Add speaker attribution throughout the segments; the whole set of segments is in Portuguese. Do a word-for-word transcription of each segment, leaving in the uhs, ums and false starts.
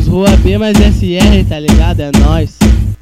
Speaker 1: Rua B mais S R, tá ligado? É nóis.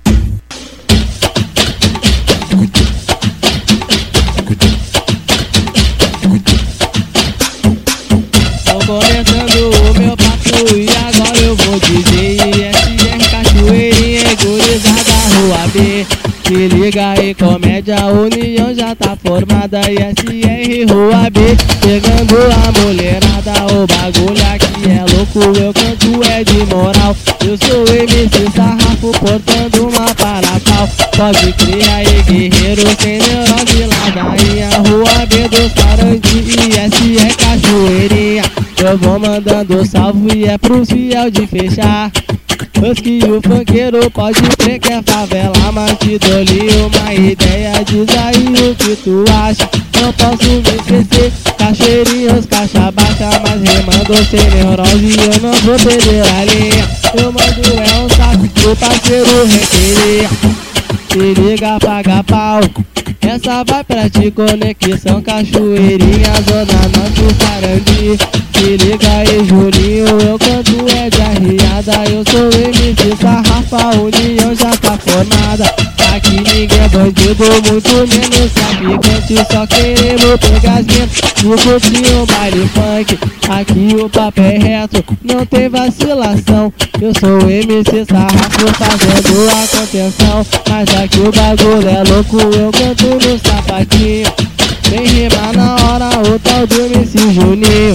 Speaker 1: Tô começando o meu papo e agora eu vou dizer S R Cachoeirinha, gurizada Rua B. Se liga aí, comédia, a união já tá formada. E S R Rua B, chegando a mulherada. O bagulho aqui é louco, eu canto é de moral. Eu sou M C Sarrafo, portando uma para pau. Pode crer aí, guerreiro, sem neurose, ladainha. Rua B do Sarandi e S R Cachoeirinha. Eu vou mandando salve e é pro fiel de fechar. Os que o funkeiro pode crer que é favela, mas te dou-lhe uma ideia, diz aí o que tu acha. Não posso me esquecer, cachoeirinhos, caixa baixa, mas remando sem neurose, eu não vou perder a linha. Eu mando é um saco pro parceiro requerer. Se liga, paga pau, essa vai pra ti, conexão Cachoeirinha, Zona Norte, Sarandi. Se liga aí, Juninho, eu canto é de arriada. Eu sou M C Sarrafa, a união já tá formada. Aqui ninguém é bandido, muito menos traficante. Só queremos pegar as minas e curtir um baile funk. Aqui o papo é reto, não tem vacilação. Eu sou M C Sarrafo fazendo a contenção. Mas aqui o bagulho é louco, eu canto no sapatinho. Vem rimar na hora o tal do M C Juninho.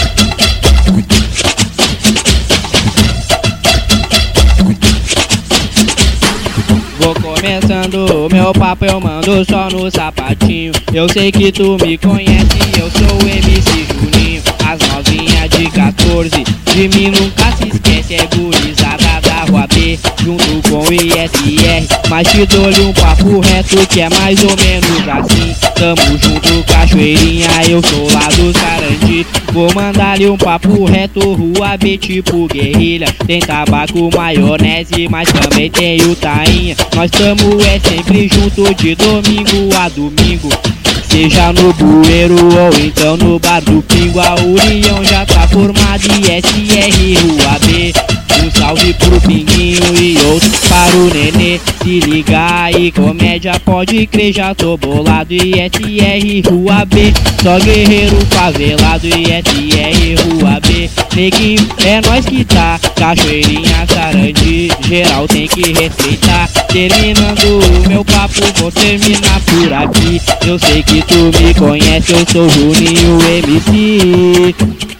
Speaker 1: Vou começando o meu papo, eu mando só no sapatinho. Eu sei que tu me conhece, eu sou o M C Juninho. As novinhas de quatorze, de mim nunca se esquece. É gurizada da Rua B, junto com o I S R. Mas te dou-lhe um papo reto que é mais ou menos assim. Tamo junto, Cachoeirinha, eu sou lá do Sarandi. Vou mandar-lhe um papo reto, Rua B tipo guerrilha. Tem tabaco, maionese, mas também tem o tainha. Nós tamo é sempre junto de domingo a domingo. Seja no bueiro ou então no bar do Pingo. A união já tá formada e S R Rua B. Um salve pro Pinguinho e outro para o Nenê. Se liga aí, comédia, pode crer, já tô bolado. E S R Rua B, só guerreiro favelado. E S R Rua B, neguinho, é nós que tá. Cachoeirinha, Sarandi, geral tem que respeitar. Terminando o meu papo, vou terminar por aqui. Eu sei que tu me conhece, eu sou Juninho M C.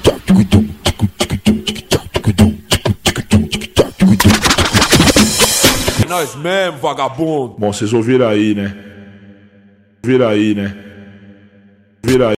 Speaker 2: Nós mesmo, vagabundo.
Speaker 3: Bom, vocês ouviram aí, né? Ouviram aí, né? Ouviram aí.